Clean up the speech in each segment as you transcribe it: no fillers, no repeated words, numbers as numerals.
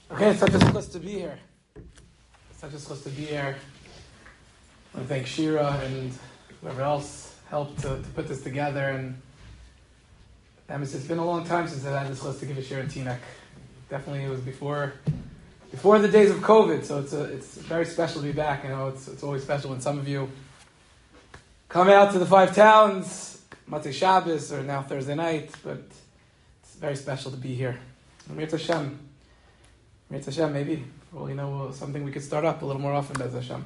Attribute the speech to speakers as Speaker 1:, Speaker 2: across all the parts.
Speaker 1: Okay, it's such a schus to be here. Such a schus to be here. I want to thank Shira and whoever else helped to put this together. And it's been a long time since I had this schus to give a Shira and Teaneck. Definitely, it was before the days of COVID. So it's very special to be back. You know, it's always special when some of you come out to the Five Towns, Matzei Shabbos, or now Thursday night. But it's very special to be here. Mir Hashem. Mirz Hashem, maybe, well, you know, something we could start up a little more often, Bez Hashem.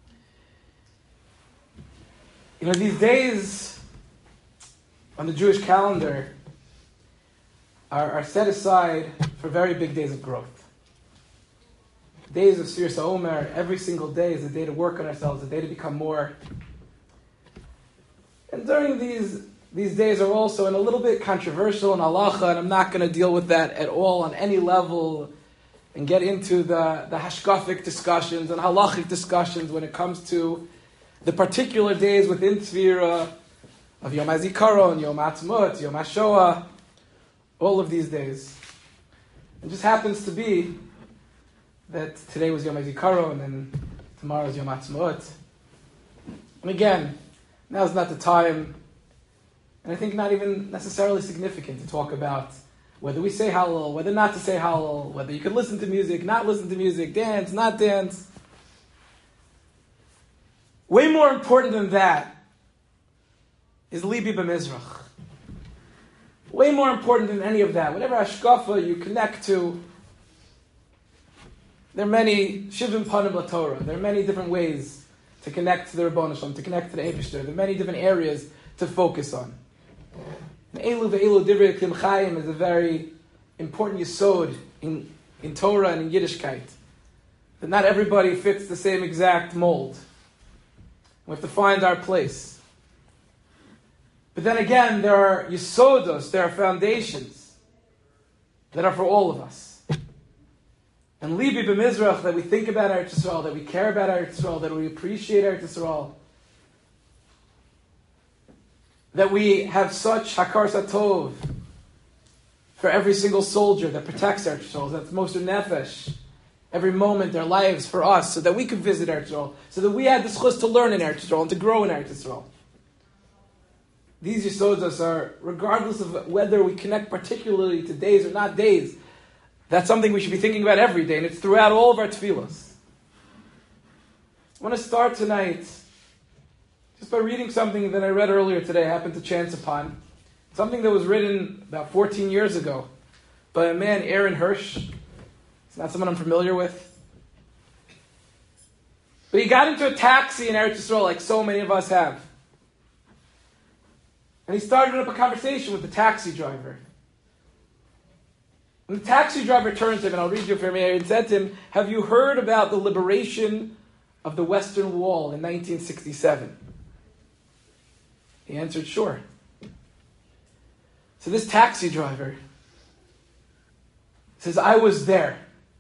Speaker 1: You know, these days on the Jewish calendar are set aside for very big days of growth. Days of Sfiras HaOmer, every single day is a day to work on ourselves, a day to become more. And during these days are also a little bit controversial in halacha, and I'm not going to deal with that at all on any level and get into the hashkafic discussions and halachic discussions when it comes to the particular days within Tzvira of Yom HaZikaron, Yom HaAtzmaut, Yom HaShoah, all of these days. It just happens to be that today was Yom HaZikaron and tomorrow is Yom HaAtzmaut. And again, now's not the time, and I think not even necessarily significant to talk about whether we say Hallel, whether not to say Hallel, whether you can listen to music, not listen to music, dance, not dance. Way more important than that is Libi B'Mizrach. Way more important than any of that. Whatever hashkafa you connect to, there are many Shivim Panim LaTorah. There are many different ways to connect to the Rebbeinu Shalom, to connect to the Eibishter. There are many different areas to focus on. Elu ve'elu divrei Klim Chaim is a very important yesod in Torah and in Yiddishkeit. That not everybody fits the same exact mold. We have to find our place. But then again, there are yesodos, there are foundations that are for all of us. And Libi B'Mizrach, that we think about Eretz Yisrael, that we care about Eretz Yisrael, that we appreciate Eretz Yisrael, that we have such hakar satov for every single soldier that protects Eretz Yisrael, that's Moser Nefesh, every moment, their lives for us, so that we could visit Eretz Yisrael, so that we had the schus to learn in Eretz Yisrael and to grow in Eretz Yisrael. These yisodos are, regardless of whether we connect particularly to days or not days, that's something we should be thinking about every day, and it's throughout all of our tefillos. I want to start tonight just by reading something that I read earlier today, I happened to chance upon. Something that was written about 14 years ago by a man, Aaron Hirsch. It's not someone I'm familiar with. But he got into a taxi in Eretz Yisrael like so many of us have. And he started up a conversation with the taxi driver. And the taxi driver turned to him, and I'll read you from here, and said to him, "Have you heard about the liberation of the Western Wall in 1967? He answered, "Sure." So this taxi driver says, "I was there.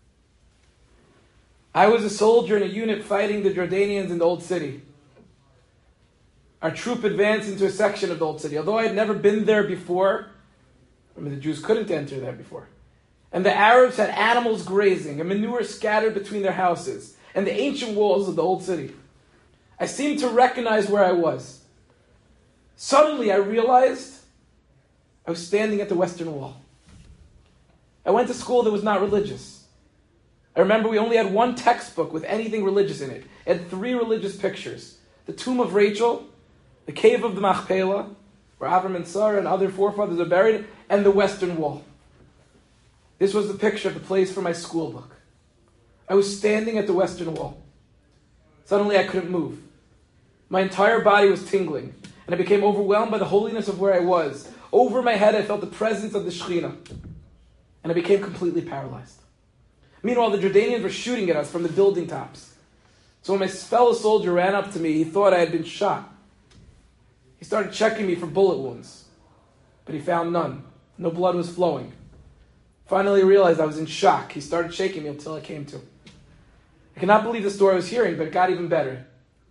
Speaker 1: I was a soldier in a unit fighting the Jordanians in the Old City. Our troop advanced into a section of the Old City. Although I had never been there before, the Jews couldn't enter there before. And the Arabs had animals grazing and manure scattered between their houses and the ancient walls of the Old City. I seemed to recognize where I was. Suddenly I realized I was standing at the Western Wall. I went to school that was not religious. I remember we only had one textbook with anything religious in it. It had 3 religious pictures. The tomb of Rachel, the cave of the Machpelah, where Avram and Sarah and other forefathers are buried, and the Western Wall. This was the picture of the place for my school book. I was standing at the Western Wall. Suddenly I couldn't move. My entire body was tingling, and I became overwhelmed by the holiness of where I was. Over my head I felt the presence of the Shekhinah, and I became completely paralyzed. Meanwhile, the Jordanians were shooting at us from the building tops. So when my fellow soldier ran up to me, he thought I had been shot. He started checking me for bullet wounds, but he found none. No blood was flowing. Finally, he realized I was in shock. He started shaking me until I came to. I cannot believe the story I was hearing, but it got even better.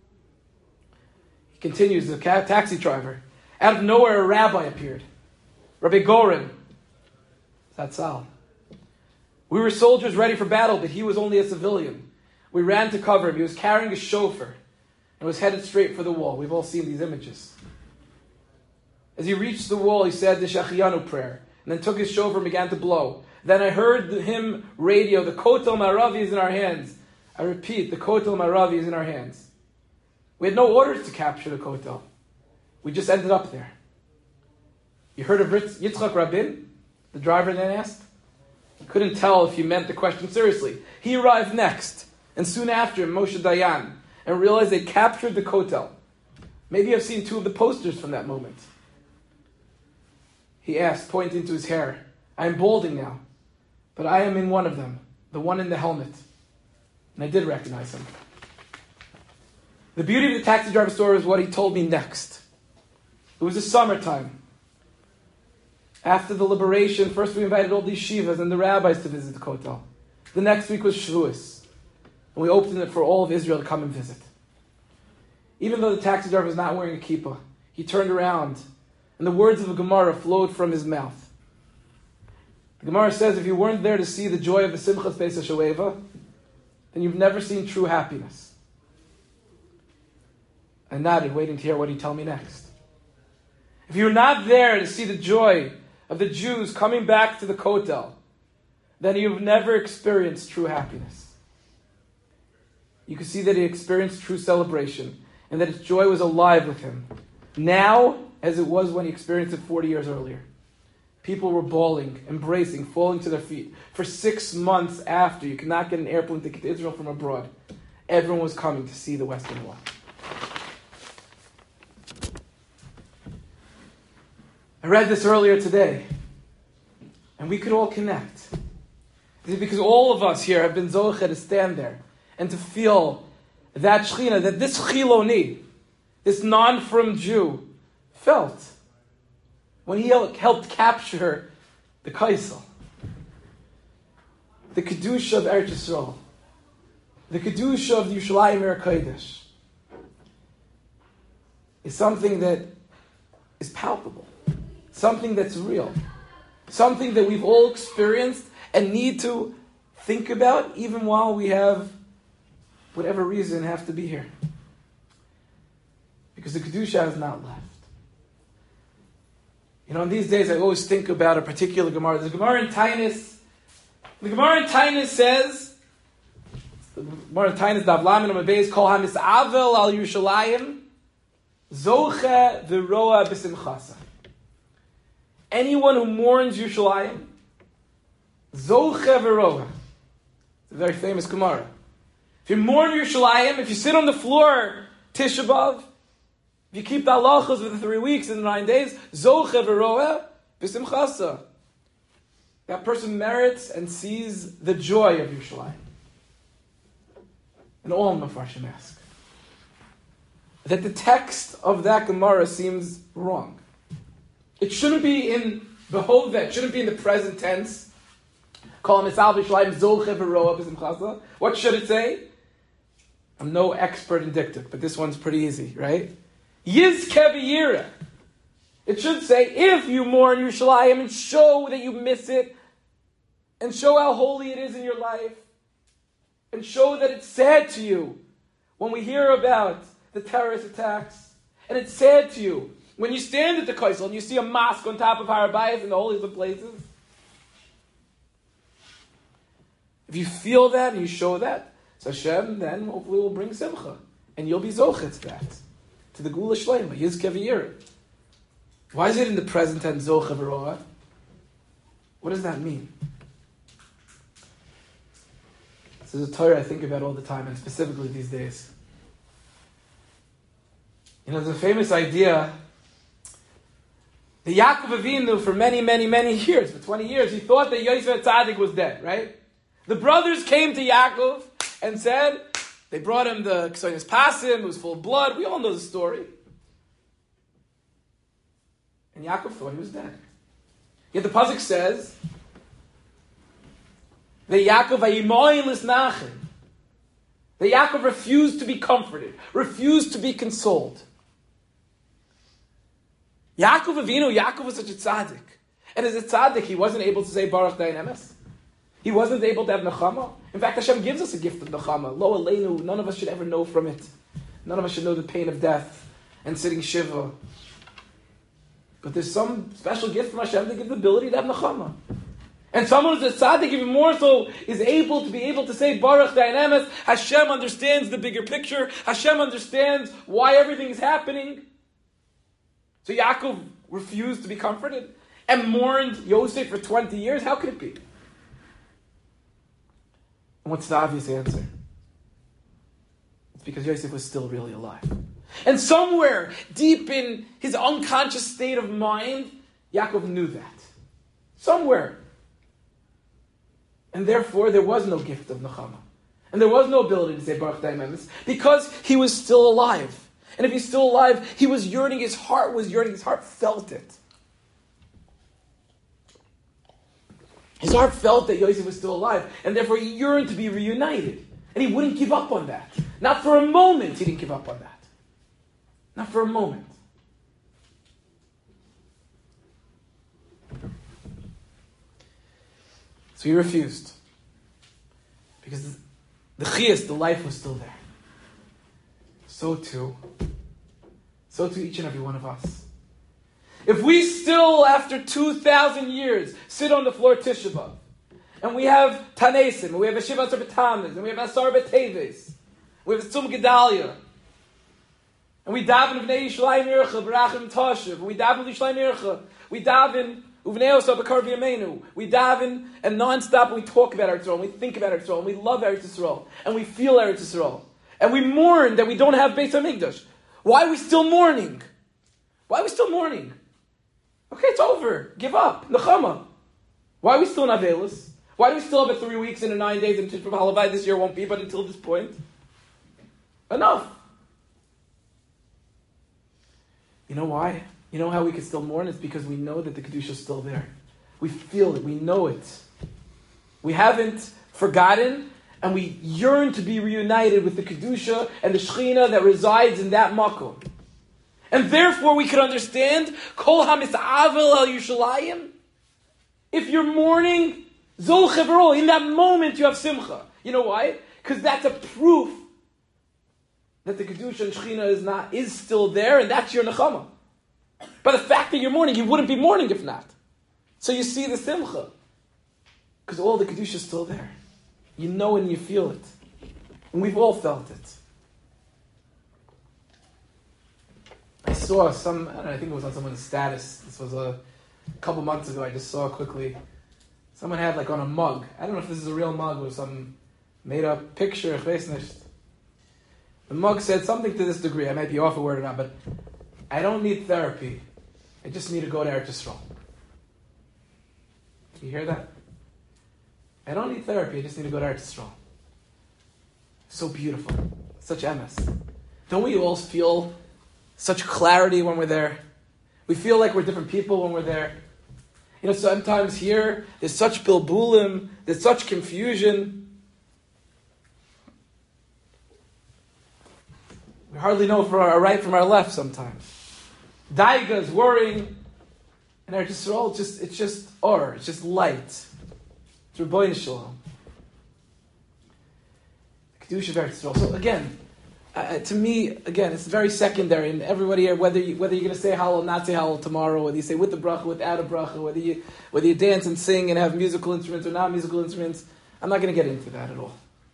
Speaker 1: He continues, the taxi driver. Out of nowhere, a rabbi appeared. Rabbi Goren. Zatzal. We were soldiers ready for battle, but he was only a civilian. We ran to cover him. He was carrying a shofar and was headed straight for the wall. We've all seen these images. As he reached the wall, he said the Shachiyanu prayer, and then took his shofar and began to blow. Then I heard him radio, the Kotel Maravi is in our hands. I repeat, the Kotel Maravi is in our hands. We had no orders to capture the Kotel. We just ended up there. You heard of Yitzchak Rabin? The driver then asked. Couldn't tell if he meant the question seriously. He arrived next, and soon after him, Moshe Dayan, and realized they captured the Kotel. Maybe I've seen two of the posters from that moment. He asked, pointing to his hair, I am balding now, but I am in one of them, the one in the helmet. And I did recognize him. The beauty of the taxi driver story is what he told me next. It was the summertime. After the liberation, first we invited all these shivas and the rabbis to visit the Kotel. The next week was Shavuos. And we opened it for all of Israel to come and visit. Even though the taxi driver was not wearing a kippah, he turned around and the words of the Gemara flowed from his mouth. The Gemara says, if you weren't there to see the joy of the Simchas Beis HaShoeva, then you've never seen true happiness. I nodded, waiting to hear what he'd tell me next. If you're not there to see the joy of the Jews coming back to the Kotel, then you've never experienced true happiness. You could see that he experienced true celebration, and that his joy was alive with him. Now, as it was when he experienced it 40 years earlier. People were bawling, embracing, falling to their feet. For 6 months after, you could not get an airplane ticket to Israel from abroad. Everyone was coming to see the Western Wall. I read this earlier today, and we could all connect. Because all of us here have been zoche to stand there and to feel that Shechina, that this Chiloni, this non-from Jew, felt when he helped capture the Kaisel, the Kedusha of Eretz Yisrael, the Kedusha of the Yerushalayim Yer Kodesh, is something that is palpable, something that's real, something that we've all experienced and need to think about even while we have, whatever reason, have to be here. Because the Kedusha has not left. You know, in these days I always think about a particular Gemara. There's a Gemara in Tainis. The Gemara in Tainis says, the Gemara in Tainis, Dav Lamed Amud Beis, Kol HaMis'avel al Yerushalayim, Zoche v'roa b'simchasa. Anyone who mourns Yerushalayim, Zoche v'roa. It's a very famous Gemara. If you mourn Yerushalayim, if you sit on the floor, Tisha B'Av, if you keep the halachos for the 3 weeks and the 9 days, Zoche v'roa b'simchasa. That person merits and sees the joy of Yerushalayim. And all Mefarshim ask that the text of that Gemara seems wrong. It shouldn't be in Behoveh, it shouldn't be in the present tense. Kol misal v'Yerushalayim Zoche v'roa b'simchasa. What should it say? I'm no expert in dictic, but this one's pretty easy, right? Yizke v'yireh. It should say, if you mourn Yerushalayim and show that you miss it, and show how holy it is in your life, and show that it's sad to you when we hear about the terrorist attacks, and it's sad to you when you stand at the Kaisel and you see a mosque on top of Har Habayis in the holiest of places. If you feel that and you show that, so Hashem then hopefully will bring simcha, and you'll be zochet to that, to the Gula Shleima, Yizke v'yireh. Why is it in the present tense Zoche v'roa? What does that mean? This is a Torah I think about all the time, and specifically these days. You know, there's a famous idea that Yaakov Avinu, for many, many, many years, for 20 years, he thought that Yosef Tzaddik was dead, right? The brothers came to Yaakov and said, they brought him the Ksonis Pasim, it was full of blood. We all know the story. And Yaakov thought he was dead. Yet the Pasuk says that Yaakov vayimoin lisnachem. That Yaakov refused to be comforted, refused to be consoled. Yaakov Avinu, Yaakov was such a tzaddik. And as a tzaddik, he wasn't able to say Baruch Dayan Emes. He wasn't able to have Nechama. In fact, Hashem gives us a gift of Nechama. Lo Aleinu, none of us should ever know from it. None of us should know the pain of death and sitting Shiva. But there's some special gift from Hashem to give the ability to have Nechama. And someone who's a tzaddik, even more so, is able to say, Baruch Dayan Emes, Hashem understands the bigger picture. Hashem understands why everything is happening. So Yaakov refused to be comforted and mourned Yosef for 20 years. How could it be? And what's the obvious answer? It's because Yosef was still really alive. And somewhere deep in his unconscious state of mind, Yaakov knew that. Somewhere. And therefore, there was no gift of Nechama. And there was no ability to say Baruch Dayan Emes because he was still alive. And if he's still alive, he was yearning, his heart was yearning, his heart felt it. His heart felt that Yosef was still alive, and therefore he yearned to be reunited. And he wouldn't give up on that. Not for a moment he didn't give up on that. Not for a moment. So he refused. Because the chiyas, the life was still there. So too each and every one of us. If we still, after 2,000 years, sit on the floor Tisha B'Av, and we have Tanesim, and we have a Shiva Asar B'Tammuz, and we have Asar B'Teves, we have Tzum Gedalia, and we daven V'nei Yishlayim Yircha, Barachim Tashiv, and we daven Yishlayim Yircha, we daven Uvnei Osa B'Kar V'Yameinu, we daven, and non-stop we talk about Eretz Yisrael, and we think about Eretz Yisrael, and we love Eretz Yisrael, and we feel Eretz Yisrael, and we mourn that we don't have Beis HaMikdash. Why are we still mourning? Why are we still mourning? Okay, it's over. Give up. Nechama. Why are we still in Avelis? Why do we still have a 3 weeks and a 9 days and Tishba Halavai this year won't be, but until this point? Enough. You know why? You know how we can still mourn? It's because we know that the Kedusha is still there. We feel it. We know it. We haven't forgotten, and we yearn to be reunited with the Kedusha and the Shechina that resides in that Makom. And therefore we can understand Kol HaMis'avel Al Yushalayim. If you're mourning, Zol Chevro, in that moment you have Simcha. You know why? Because that's a proof that the Kedusha and Shechina is still there, and that's your Nechama. By the fact that you're mourning, you wouldn't be mourning if not. So you see the Simcha. Because all the Kedusha is still there. You know it and you feel it. And we've all felt it. I saw I think it was on someone's status. This was a couple months ago. I just saw quickly. Someone had like on a mug. I don't know if this is a real mug or some made up picture. The mug said something to this degree. I might be off a word or not, but I don't need therapy. I just need to go to Eretz Yisrael. Do you hear that? I don't need therapy. I just need to go to Eretz Yisrael. So beautiful. Such emes. Don't we all feel such clarity when we're there? We feel like we're different people when we're there. You know, sometimes here, there's such bilbulim, there's such confusion. We hardly know from our right from our left sometimes. Daiga is worrying, and Eretz Yisrael, it's just or, it's just light. It's Rebbeinu Shalom. The Kedusha of Eretz Yisrael. So again, to me, again, it's very secondary. And everybody here, whether you're going to say Hallel, not say Hallel tomorrow, whether you say with the bracha, without a bracha, whether you dance and sing and have musical instruments or not musical instruments, I'm not going to get into that at all.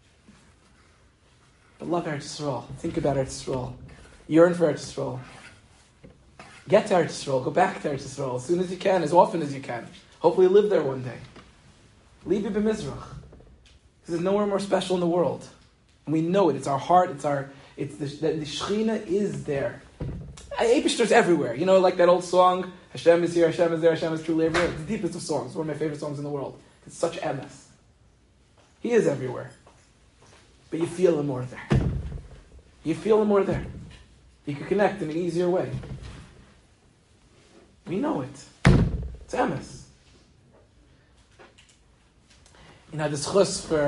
Speaker 1: But love Eretz Yisrael. Think about Eretz Yisrael. Yearn for Eretz Yisrael. Get to Eretz Yisrael. Go back to Eretz Yisrael as soon as you can, as often as you can. Hopefully live there one day. Libi b'Mizrach. Because there's nowhere more special in the world. And we know it. It's our heart. The Shechina is there. Eibishter's everywhere. You know, like that old song, Hashem is here, Hashem is there, Hashem is truly everywhere. It's the deepest of songs. It's one of my favorite songs in the world. It's such emes. He is everywhere. But you feel him more there. You feel him more there. You can connect in an easier way. We know it. It's emes. You know, I had this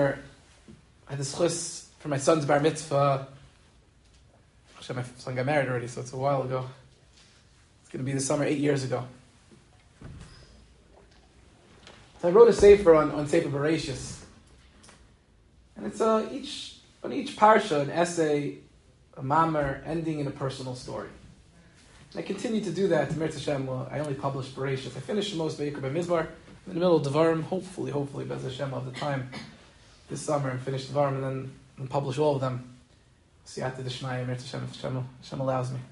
Speaker 1: chus for my son's bar mitzvah. Actually, my son got married already, so it's a while ago. It's going to be this summer, 8 years ago. So I wrote a sefer on Sefer Bereshis. And it's on each parsha, an essay, a mamar, ending in a personal story. And I continue to do that. Mirz Hashem, I only published Bereshis. I finished most Vayikra B'Mizmar. I'm in the middle of Devarim, hopefully, Bez Hashem, of the time this summer, and finish Devarim, and then publish all of them. Siyata D'Shmaya, Mirz Hashem, if Hashem allows me.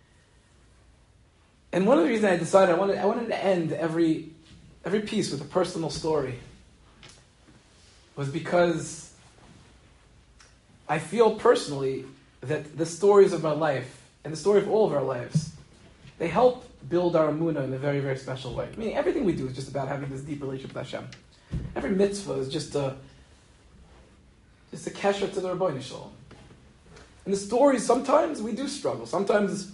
Speaker 1: And one of the reasons I decided I wanted to end every piece with a personal story was because I feel personally that the stories of my life and the story of all of our lives, they help build our emunah in a very, very special way. I mean, everything we do is just about having this deep relationship with Hashem. Every mitzvah is just a kesher to the Rabbeinu Shalom. And the stories, sometimes we do struggle. Sometimes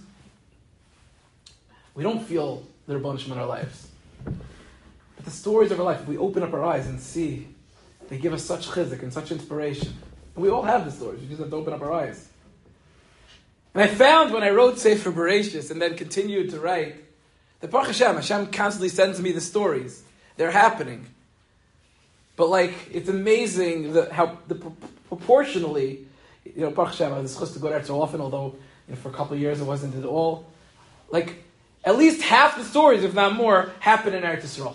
Speaker 1: we don't feel the Rabbeinu Shalom in our lives. But the stories of our life, if we open up our eyes and see, they give us such chizuk and such inspiration. And we all have the stories. We just have to open up our eyes. And I found when I wrote Sefer Bereshis and then continued to write, that Baruch Hashem constantly sends me the stories. They're happening. But it's amazing how proportionally, Baruch Hashem, I was supposed to go there so often, although for a couple of years it wasn't at all. At least half the stories, if not more, happen in Eretz Yisrael.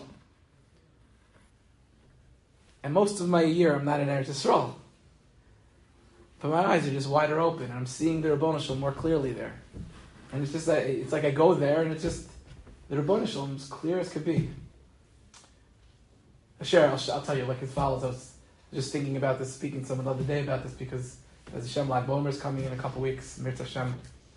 Speaker 1: And most of my year, I'm not in Eretz Yisrael. But my eyes are just wider open, and I'm seeing the Rebbeinu Shalom more clearly there. And it's like I go there, and it's just, the Rebbeinu Shalom is clear as could be. I'll tell you like as follows. I was just thinking about this, speaking to someone the other day about this, because as Hashem Lag Bomer is coming in a couple weeks, Mirz Hashem.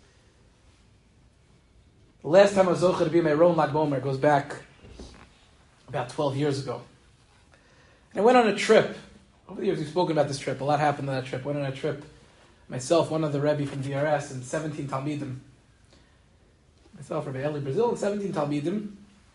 Speaker 1: The last time I was zocher to be my Ron Lag Bomer goes back about 12 years ago. And I went on a trip. Over the years we've spoken about this trip. A lot happened on that trip. Went on a trip, myself, one of the Rebbe from DRS, and 17 Talmidim. Myself, Rebbe Eli Brazil, and 17 Talmidim.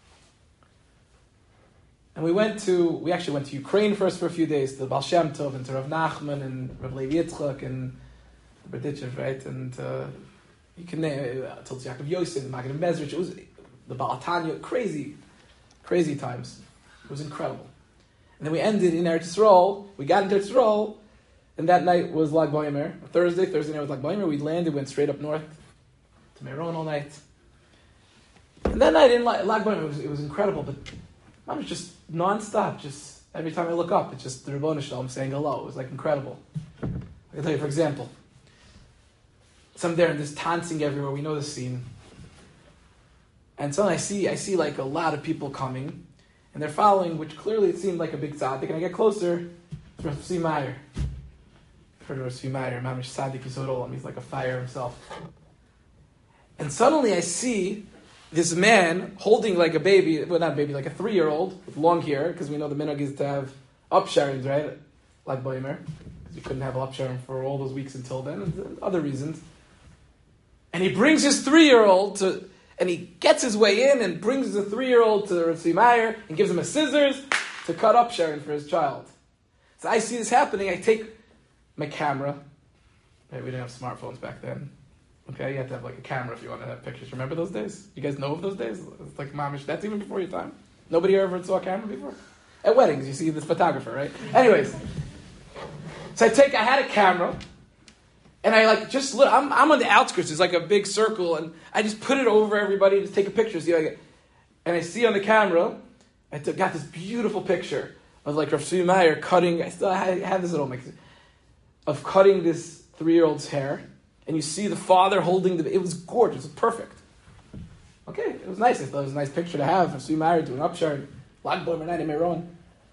Speaker 1: And we actually went to Ukraine first for a few days, to the Baal Shem Tov, and to Rav Nachman, and Rav Levi Yitzchak, and the Berditchev, right? And you can name Tzolz Yaakov Yosef, the Maggid of Mezrich. It was the Baal Tanya, crazy times. It was incredible. And then we ended in Eretz Yisrael. We got into Eretz Yisrael, and that night was Lag Boimer. Thursday night was Lag Boimer. We landed, went straight up north to Meron all night. And that night in Lag Boimer, it was incredible, but I was just non-stop. Just every time I look up, it's just the Rebbeinu Shalom saying hello. It was incredible. I can tell you, for example, so I'm there and there's dancing everywhere. We know the scene. And suddenly I see a lot of people coming, and they're following, which clearly it seemed like a big tzaddik. And I get closer, it's Rav Tzvi Meyer. I've heard of Rav Tzvi Meyer, Mamish Tzaddik Yisod Olam. He's like a fire himself. And suddenly I see this man holding like a baby, well not a baby, like a 3-year-old with long hair, because we know the minhag is to have upsharings, right? Like Boimer, because we couldn't have upsharing for all those weeks until then, and other reasons. And he brings his 3-year-old and he gets his way in and brings the 3-year-old to Rav Tzvi Meyer and gives him a scissors to cut up Sharon for his child. So I see this happening. I take my camera. Right, we didn't have smartphones back then. Okay, you had to have a camera if you want to have pictures. Remember those days? You guys know of those days? It's like mamish. That's even before your time. Nobody ever saw a camera before? At weddings, you see this photographer, right? Anyways, so I had a camera. And I I'm on the outskirts. It's like a big circle, and I just put it over everybody to take a picture. And I see on the camera, got this beautiful picture of Rav Tzvi Meyer cutting. I have this at home, of cutting this 3-year-old's hair, and you see the father holding it was gorgeous. It was perfect. Okay, it was nice. I thought it was a nice picture to have. Rav Tzvi Meyer doing upshar, Lag Boimer night in Meron.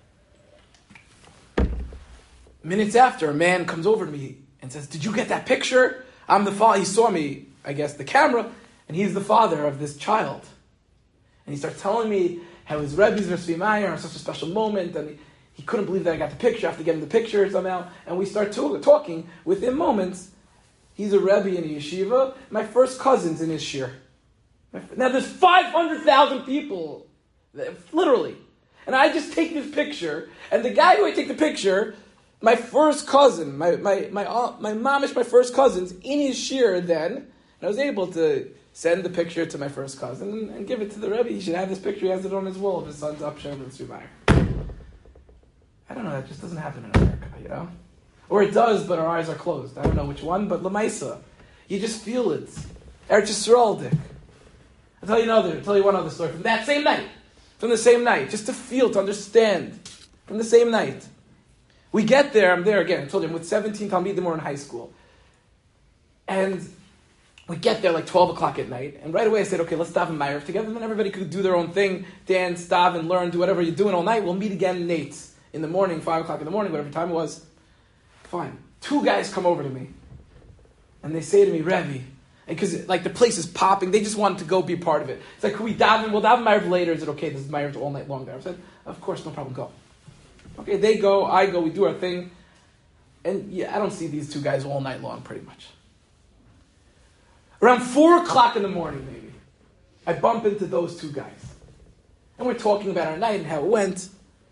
Speaker 1: Minutes after, a man comes over to me and says, "Did you get that picture? I'm the father." He saw me, I guess, the camera, and he's the father of this child. And he starts telling me how his Rebbe's Rav Tzvi Meyer on such a special moment, and he couldn't believe that I got the picture after getting the picture somehow. And we start talking within moments. He's a Rebbe in a yeshiva. My first cousin's in his shir. Now there's 500,000 people, literally. And I just take this picture, and the guy who I take the picture, my first cousin, my mamish, my first cousin's in his shir then, and I was able to send the picture to my first cousin and give it to the Rebbe. He should have this picture. He has it on his wall of his son's upshar with Tzvi Meyer. I don't know, that just doesn't happen in America, Or it does, but our eyes are closed. I don't know which one, but Lamaisa. You just feel it. Eretz Yisrael, Dick. I'll tell you one other story from that same night. From the same night. Just to feel, to understand. From the same night. We get there, I'm there again, I told you, I'm with 17 Talmidim, we're in high school. And we get there like 12 o'clock at night, and right away I said, okay, let's daven Ma'ariv together, and then everybody could do their own thing, dance, daven, learn, do whatever you're doing all night. We'll meet again in Nate's in the morning, 5 o'clock in the morning, whatever time it was. Fine. 2 guys come over to me, and they say to me, Rebbe, because like the place is popping, they just wanted to go be a part of it. It's like, can we daven? We'll daven Ma'ariv later. Is it okay? This is Ma'ariv all night long there. I said, of course, no problem, go. Okay, they go, I go, we do our thing, and yeah, I don't see these 2 guys all night long, pretty much. Around 4 o'clock in the morning, maybe, I bump into those 2 guys. And we're talking about our night and how it went.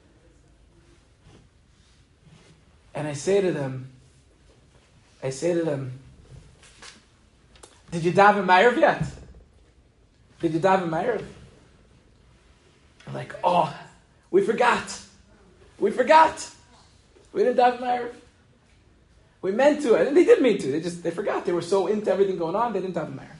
Speaker 1: And I say to them, did you daven Ma'ariv yet? Did you daven Ma'ariv? I'm like, oh, we forgot. We forgot. We didn't daven Ma'ariv. We meant to, and they did mean to. They forgot. They were so into everything going on, they didn't daven Ma'ariv.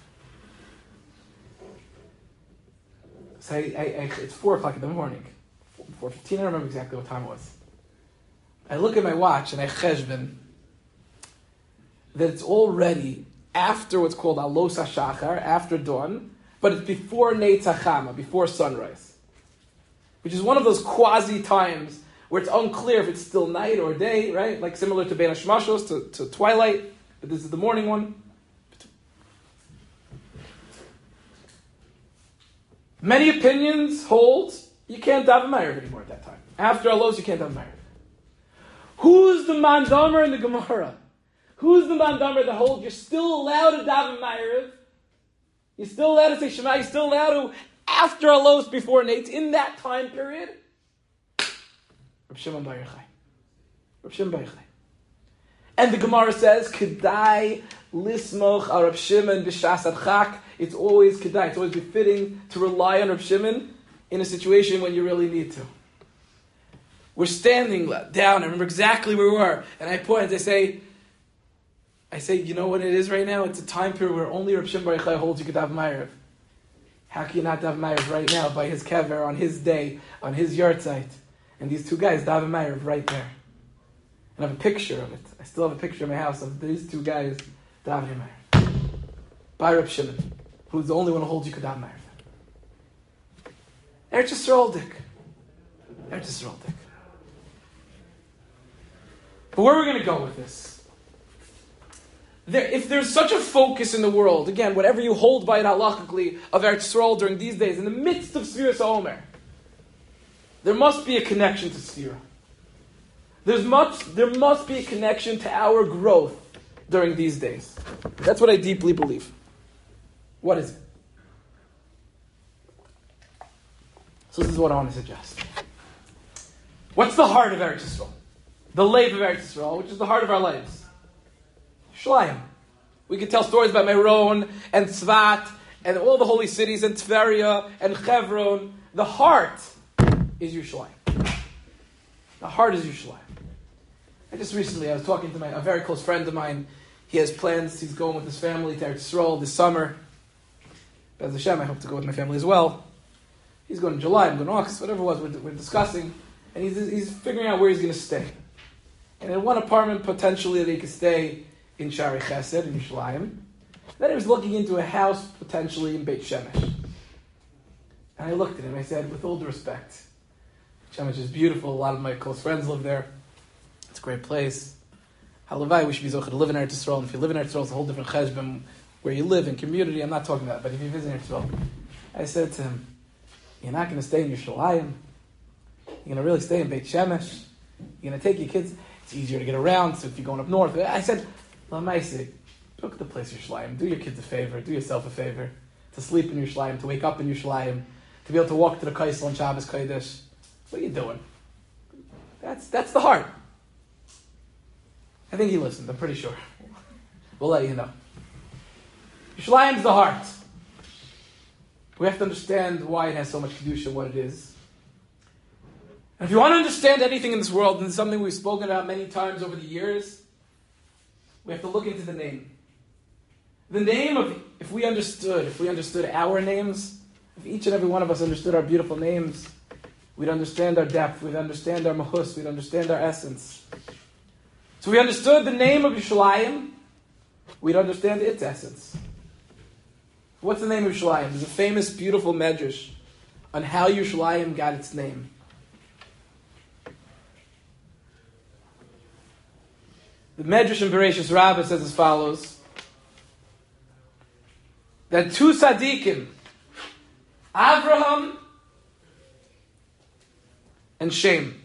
Speaker 1: So it's 4 o'clock in the morning. 4:15, I don't remember exactly what time it was. I look at my watch and I cheshbon that it's already after what's called Alos HaShachar, after dawn, but it's before Neitz HaChama, before sunrise. Which is one of those quasi times where it's unclear if it's still night or day, right? Like similar to Bein HaShmashos, to twilight, but this is the morning one. Many opinions hold you can't daven Ma'ariv anymore at that time. After Alos, you can't daven Ma'ariv. Who's the mandamer in the Gemara? Who's the mandamer that holds you're still allowed to daven Ma'ariv? You're still allowed to say Shema. You're still allowed to, after Alos, before Nates, in that time period? Reb Shimon Bar Yochai. Reb Shimon Bar Yochai. And the Gemara says, Kedai lismoch al Reb Shimon b'shas adchak. It's always kedai. It's always befitting to rely on Reb Shimon in a situation when you really need to. We're standing down. I remember exactly where we were. And I point, I say, you know what it is right now? It's a time period where only Reb Shimon Bar Yochai holds you could daven Ma'ariv. How can you not daven Ma'ariv right now by his kever, on his day, on his yahrzeit? And these 2 guys daven Ma'ariv right there. And I have a picture of it. I still have a picture in my house of these 2 guys davening Ma'ariv. By Reb Shimon, who's the only one who holds you could daven Ma'ariv. Eretz Yisrael dik. Eretz Yisrael dik. But where are we going to go with this? If there's such a focus in the world, again, whatever you hold by it halachically of Eretz Yisrael during these days, in the midst of Sfiras HaOmer, there must be a connection to Sfira. There must be a connection to our growth during these days. That's what I deeply believe. What is it? So this is what I want to suggest. What's the heart of Eretz Yisrael? The Lev of Eretz Yisrael, which is the heart of our lives. Shlayim. We could tell stories about Meron and Tzvat and all the holy cities and Tveria and Chevron. The heart is Yerushalayim. The heart is Yerushalayim. I was talking to a very close friend of mine. He has plans. He's going with his family to Eretz Yisrael this summer. Bez Hashem, I hope to go with my family as well. He's going in July, I'm going in August, whatever it was, we're discussing. And he's figuring out where he's going to stay. And in one apartment, potentially, that he could stay in Shari Chesed, in Yerushalayim. Then he was looking into a house, potentially, in Beit Shemesh. And I looked at him, I said, with all due respect, Shemesh is beautiful, a lot of my close friends live there. It's a great place. Halavai, we should be zocheh to live in Eretz Yisrael. And if you live in Eretz Yisrael, it's a whole different cheshbon where you live in community. I'm not talking about that, but if you visit Eretz Yisrael, I said to him, you're not going to stay in Yerushalayim. You're going to really stay in Beit Shemesh. You're going to take your kids. It's easier to get around, so if you're going up north. I said, Lamaisi, book the place Yerushalayim. Do your kids a favor. Do yourself a favor. To sleep in Yerushalayim, to wake up in Yerushalayim, to be able to walk to the Kaisel on Shabbos Kodesh. What are you doing? That's the heart. I think he listened, I'm pretty sure. We'll let you know. Yerushalayim's the heart. We have to understand why it has so much kedusha, what it is. And if you want to understand anything in this world, and it's something we've spoken about many times over the years, we have to look into the name. The name of, if we understood our names, if each and every one of us understood our beautiful names, we'd understand our depth, we'd understand our mahus, we'd understand our essence. So we understood the name of Yerushalayim, we'd understand its essence. What's the name of Yerushalayim? There's a famous, beautiful medrash on how Yerushalayim got its name. The medrash in Bereshis Rabbah says as follows, that two tzaddikim, Avraham and Shem.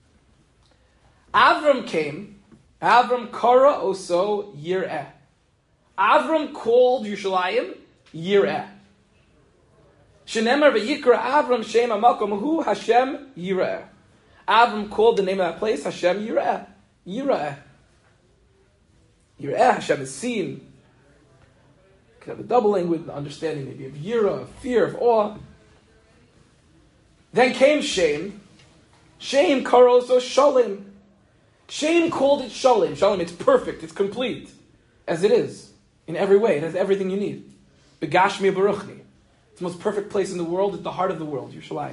Speaker 1: Avram kara oso yireh. Avram called Yerushalayim Yireh. Shenemar v'yikra Avram Shem hamakom hu Hashem Yireh. Avram called the name of that place Hashem Yireh. Yireh. Yireh, Hashem is seen. You could have a doubling with the understanding maybe of yira, of fear, of awe. Then came Shem. Shem karoso Shalim. Shem called it Shalim. Shalim, it's perfect, it's complete, as it is, in every way. It has everything you need. Begashmi Baruchni. It's the most perfect place in the world, it's the heart of the world, Yerushalayim.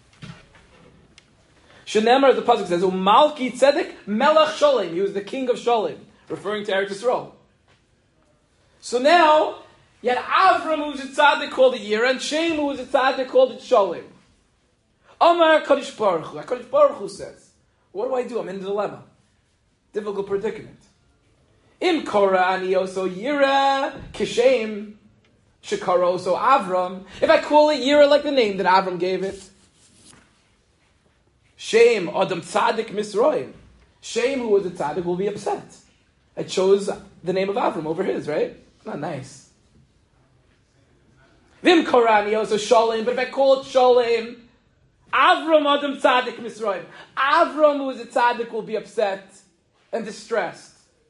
Speaker 1: Shenemar, the pasuk says, Umalki Tzedek Melech Shalim. He was the king of Shalim, referring to Eretz Yisrael. So now, you had Avram, who was a tzaddik, called it Yira, and Shem, who was a tzaddik, called it Shalim. Amar Kadosh Baruch Hu. Kadosh Baruch Hu says, what do I do? I'm in a dilemma. Difficult predicament. Im Korah ani oso Yira kishem shekara oso Avram. If I call it Yira like the name that Avram gave it, Shem Adam Tzaddik Misroim. Shem, who was a tzaddik, will be upset. I chose the name of Avram over his, right? Not nice. Vim Korah ani oso Shalim. But if I call it Shalim, Avram Adam Tzaddik Misroim. Avram, who is a tzaddik, will be upset and distressed.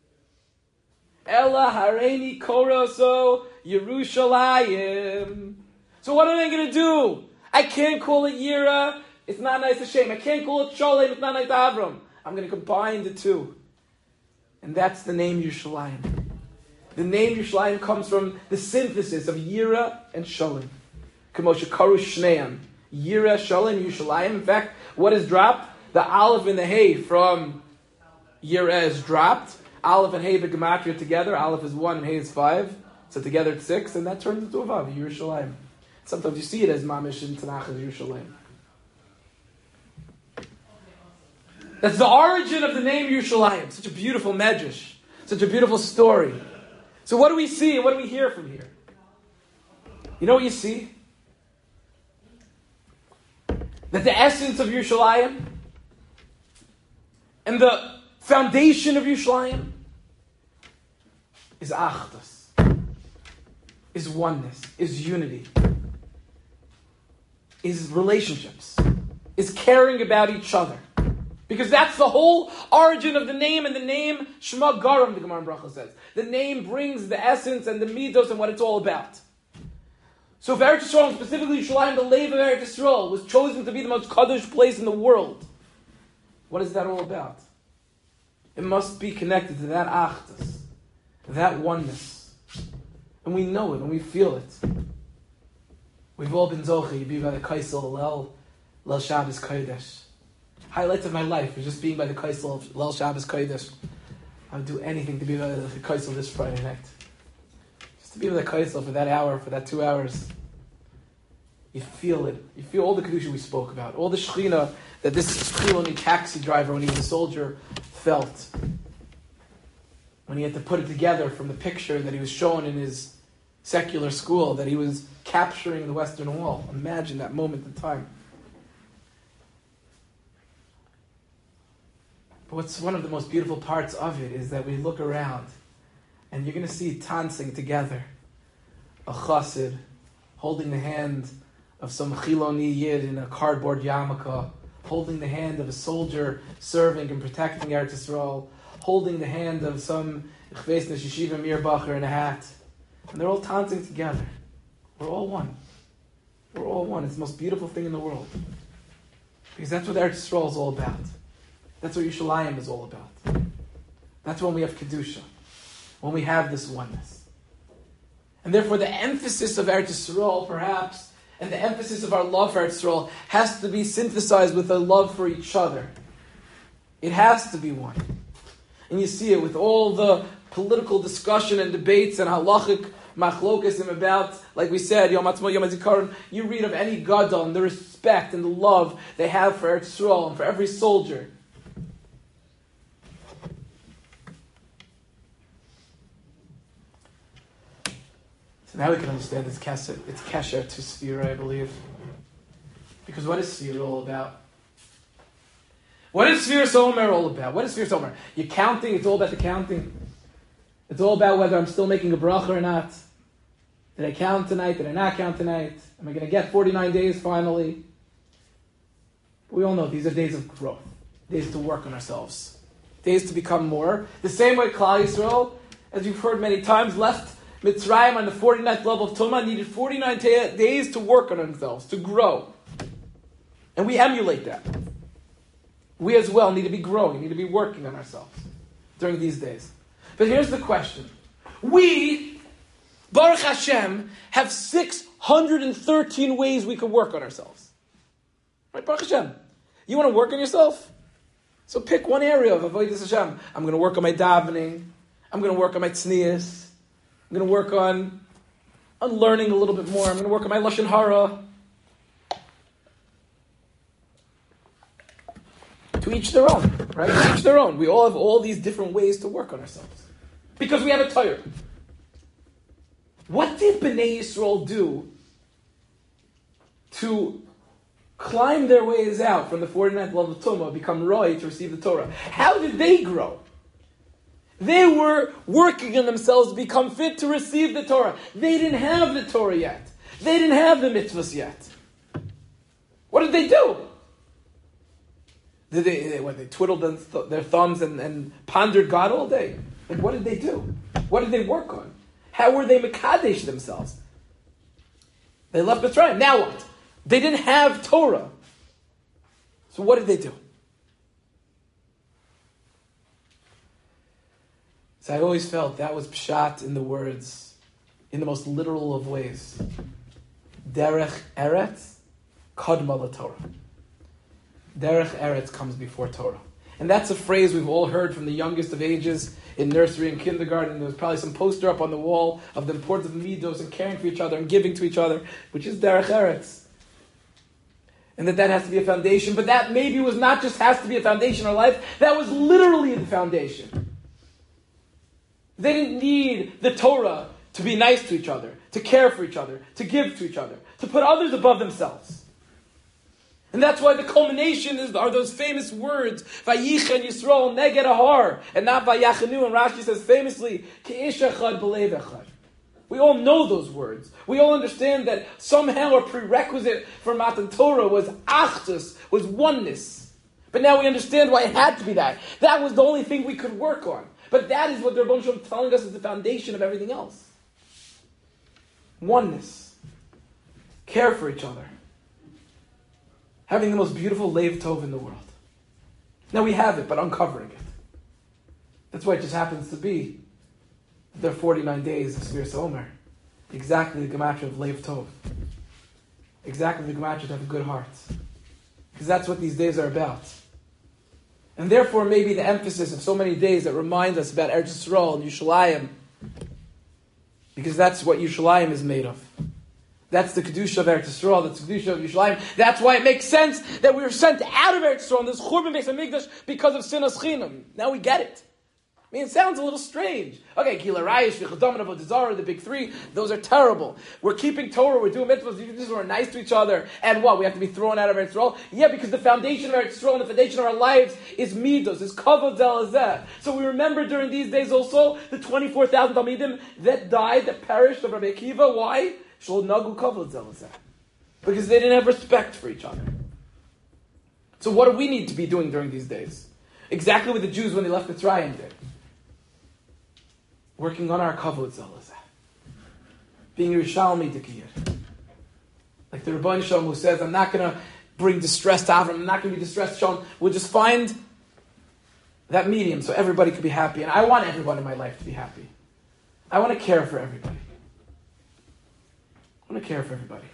Speaker 1: Ella Hareini Koroso Yerushalayim. So what am I going to do? I can't call it Yira. It's not nice to Shem. I can't call it Shalim. It's not nice to Avram. I'm going to combine the two. And that's the name Yerushalayim. The name Yerushalayim comes from the synthesis of Yira and Shalim. K'moshe Karu Shneim. Yira, Shalim, Yerushalayim. In fact, what is dropped? The Aleph and the Hey from Yira is dropped. Aleph and Hey Gematria together. Aleph is 1 and Hey is 5. So together it's 6, and that turns into a Vav, Yerushalayim. Sometimes you see it as Mamish in Tanakh as Yerushalayim. That's the origin of the name Yerushalayim. Such a beautiful medrash. Such a beautiful story. So what do we see and what do we hear from here? You know what you see? That the essence of Yerushalayim and the foundation of Yerushalayim is achdus, is oneness, is unity, is relationships, is caring about each other. Because that's the whole origin of the name, and the name Shema Garam, the Gemara in Bracha says. The name brings the essence and the midos and what it's all about. So if Eretz Yisrael, specifically Yerushalayim, the Lev of Eretz Yisrael, was chosen to be the most kadosh place in the world, what is that all about? It must be connected to that achdus, that oneness. And we know it, and we feel it. We've all been zochi, you be by the Kaisel, Lel Shabbos Kodesh. Highlights of my life was just being by the Kaisel of Lel Shabbos Kodesh. I would do anything to be by the Kaisel this Friday night. Just to be by the Kaisel for that hour, for that 2 hours. You feel it. You feel all the Kedusha we spoke about. All the Shechina that this Chiloni taxi driver, when he was a soldier, felt. When he had to put it together from the picture that he was shown in his secular school, that he was capturing the Western Wall. Imagine that moment in time. But what's one of the most beautiful parts of it is that we look around and you're going to see dancing together. A chassid holding the hand of some Chiloni Yid in a cardboard yarmulke, holding the hand of a soldier serving and protecting Eretz Yisrael, holding the hand of some Chveis Yeshiva Mirbacher in a hat. And they're all dancing together. We're all one. We're all one. It's the most beautiful thing in the world. Because that's what Eretz Yisrael is all about. That's what Yerushalayim is all about. That's when we have Kedusha. When we have this oneness. And therefore the emphasis of Eretz Yisrael, perhaps, and the emphasis of our love for Eretz Yisrael has to be synthesized with a love for each other. It has to be one. And you see it with all the political discussion and debates and halachic machlokesim about, like we said, Yom Ha'atzmaut, Yom HaZikaron. You read of any gadol and the respect and the love they have for Eretz Yisrael and for every soldier. So now we can understand it's kasher to Sfira, I believe. Because what is Sfira all about? What is Sfiras Omer all about? What is Sfiras Omer? You're counting, it's all about the counting. It's all about whether I'm still making a bracha or not. Did I count tonight? Did I not count tonight? Am I going to get 49 days finally? We all know these are days of growth. Days to work on ourselves. Days to become more. The same way Klal Yisrael, as you've heard many times, left Mitzrayim on the 49th level of Tumah, needed 49 days to work on themselves, to grow. And we emulate that. We as well need to be growing, need to be working on ourselves during these days. But here's the question. We, Baruch Hashem, have 613 ways we can work on ourselves. Right, Baruch Hashem? You want to work on yourself? So pick one area of Avodas Hashem. I'm going to work on my davening. I'm going to work on my tznius. I'm going to work on learning a little bit more. I'm going to work on my Lashon Hara. To each their own, right? To each their own. We all have all these different ways to work on ourselves. Because we have a Torah. What did Bnei Yisrael do to climb their ways out from the 49th level of Tumah, become Roy to receive the Torah? How did they grow? They were working on themselves to become fit to receive the Torah. They didn't have the Torah yet. They didn't have the mitzvahs yet. What did they do? Did they twiddled their thumbs and pondered God all day? Like, what did they do? What did they work on? How were they mekadesh themselves? They left Mitzrayim. Now what? They didn't have Torah. So what did they do? So I always felt that was pshat in the words, in the most literal of ways. Derech Eretz, Kadma LaTorah. Derech Eretz comes before Torah. And that's a phrase we've all heard from the youngest of ages in nursery and kindergarten. There was probably some poster up on the wall of the importance of midos and caring for each other and giving to each other, which is Derech Eretz. And that has to be a foundation. But that maybe was not just has to be a foundation in our life. That was literally the foundation. They didn't need the Torah to be nice to each other, to care for each other, to give to each other, to put others above themselves. And that's why the culmination are those famous words, Vayichen Yisrael neged ahar, and not Vayachenu. And Rashi says famously, Ke'ish echad b'lev echad. We all know those words. We all understand that somehow a prerequisite for Matan Torah was achdus, was oneness. But now we understand why it had to be that. That was the only thing we could work on. But that is what the Rebbeinu Shalom is telling us is the foundation of everything else. Oneness. Care for each other. Having the most beautiful Lev Tov in the world. Now we have it, but uncovering it. That's why it just happens to be their 49 days of Sfiras Omer. Exactly the gematria of Lev Tov. Exactly the gematria to have a good heart. Because that's what these days are about. And therefore maybe the emphasis of so many days that remind us about Eretz Yisrael and Yerushalayim. Because that's what Yerushalayim is made of. That's the Kedusha of Eretz Yisrael, that's the Kedusha of Yerushalayim. That's why it makes sense that we were sent out of Eretz Yisrael and this Churban Beis HaMikdash because of Sinas Chinam. Now we get it. I mean, it sounds a little strange. Okay, Gila Rayesh, V'chadam, Avodah Zarah, the big three, those are terrible. We're keeping Torah, we're doing mitzvahs, we're nice to each other, and what? We have to be thrown out of Eretz Yisrael? Yeah, because the foundation of Eretz Yisrael and the foundation of our lives is midos, is kavod zelazeh. So we remember during these days also the 24,000 Talmidim that died, that perished of Rabbi Akiva. Why? Shlo nagu kavod zelazeh. Because they didn't have respect for each other. So what do we need to be doing during these days? Exactly what the Jews when they left Mitzrayim did. Working on our kavod zelazeh. Being Yerushalmi Dikiyir. Like the Rebbeinu Shalom who says, I'm not going to bring distress to Avram. I'm not going to be distressed to Shalom. We'll just find that medium so everybody could be happy. And I want everyone in my life to be happy. I want to care for everybody. I want to care for everybody.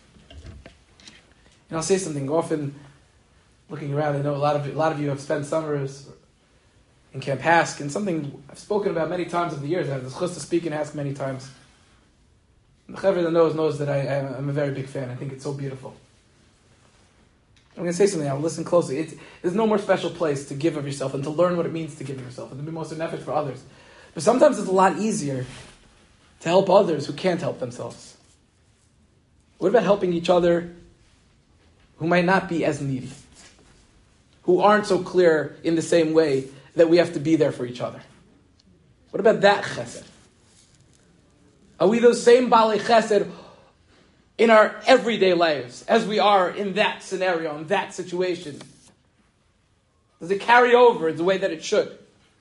Speaker 1: And I'll say something. Often, looking around, I know a lot of you have spent summers in Camp Hask, and something I've spoken about many times over the years. I have the chus to speak in Hask many times. And the chaver that knows that I'm a very big fan. I think it's so beautiful. I'm going to say something. I'll listen closely. There's no more special place to give of yourself and to learn what it means to give of yourself and to be most an effort for others. But sometimes it's a lot easier to help others who can't help themselves. What about helping each other who might not be as needy? Who aren't so clear in the same way that we have to be there for each other? What about that chesed? Are we those same Baalei Chesed in our everyday lives as we are in that scenario, in that situation? Does it carry over in the way that it should?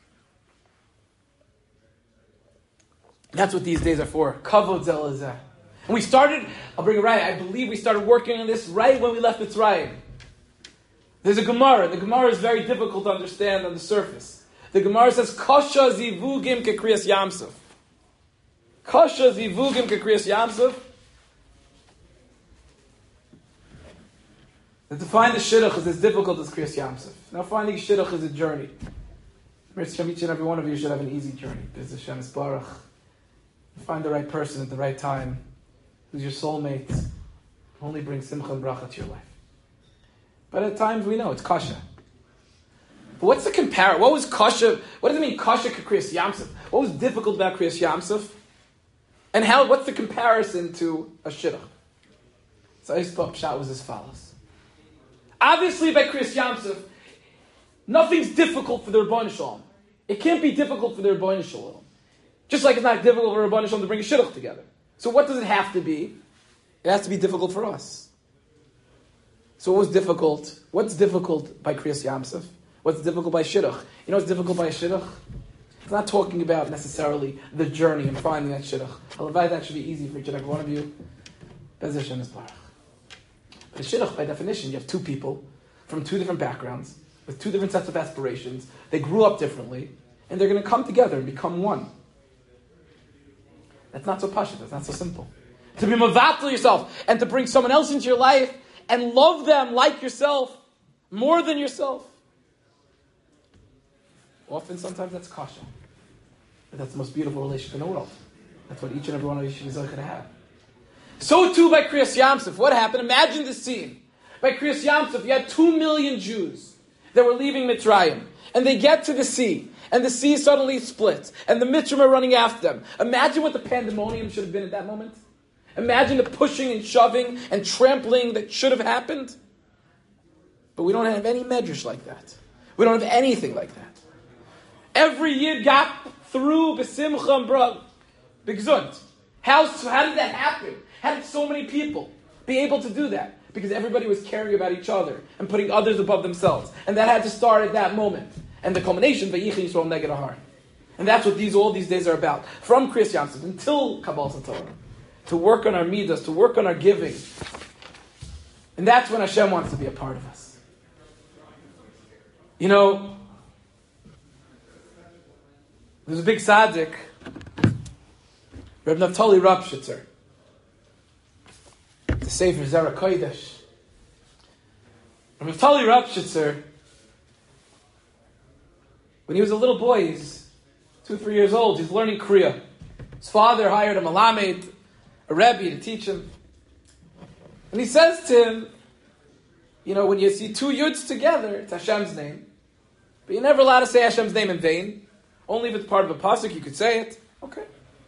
Speaker 1: That's what these days are for. Kavod zel lezeh. And we started, I'll bring it right, I believe we started working on this right when we left Mitzrayim. There's a Gemara. The Gemara is very difficult to understand on the surface. The Gemara says, Kasha zivugim kekriyas yamsuf. Kasha zivugim kekriyas yamsuf. That to find the shidduch is as difficult as kriyas yamsuf. Now finding shidduch is a journey. Each and every one of you should have an easy journey. Because Hashem is Baruch. Find the right person at the right time, who's your soulmate, only brings simcha and bracha to your life. But at times we know it's kasha. But what's the comparison? What was kasha? What does it mean kasha kriyas yamsuf? What was difficult about kriyas yamsuf? And what's the comparison to a shidduch? So Eisbach Pshat was as follows. Obviously by kriyas yamsuf, nothing's difficult for the Rebbeinu Shalom. It can't be difficult for the Rebbeinu Shalom. Just like it's not difficult for Rebbeinu Shalom to bring a shidduch together. So what does it have to be? It has to be difficult for us. So what was difficult? What's difficult by kriyas yamsuf? What's difficult by shidduch? You know what's difficult by shidduch? It's not talking about necessarily the journey and finding that shidduch. Halavai, that should be easy for each and every one of you. Bez Hashem is Baruch. But shidduch, by definition, you have two people from two different backgrounds, with two different sets of aspirations. They grew up differently, and they're going to come together and become one. That's not so pashut. That's not so simple. To be mavatal yourself and to bring someone else into your life and love them like yourself, more than yourself. Often, sometimes that's kasha. But that's the most beautiful relationship in the world. That's what each and every one of you should be zocheh to have. So too by kriyas yamsuf. What happened? Imagine this scene. By kriyas yamsuf, you had 2 million Jews that were leaving Mitzrayim. And they get to the sea. And the sea suddenly splits. And the Mitzrayim are running after them. Imagine what the pandemonium should have been at that moment. Imagine the pushing and shoving and trampling that should have happened. But we don't have any medrash like that. We don't have anything like that. Every Yid got through b'simcha and b'gzund. How did that happen? How did so many people be able to do that? Because everybody was caring about each other and putting others above themselves. And that had to start at that moment. And the culmination, V'yichei Yisrael neged Ahar. And that's what all these days are about. From kriyas yamsuf until Kabbalas Torah. To work on our midas, to work on our giving. And that's when Hashem wants to be a part of us. You know, there's a big tzaddik, Reb Naftali Ropshitzer. The Sefer Zera Kodesh. Reb Naftali Ropshitzer, when he was a little boy, he's 2-3 years old, he's learning Kriya. His father hired a malamed, a rebbe, to teach him. And he says to him, you know, when you see two yuds together, it's Hashem's name. But you're never allowed to say Hashem's name in vain. Only if it's part of a pasuk, you could say it. Okay.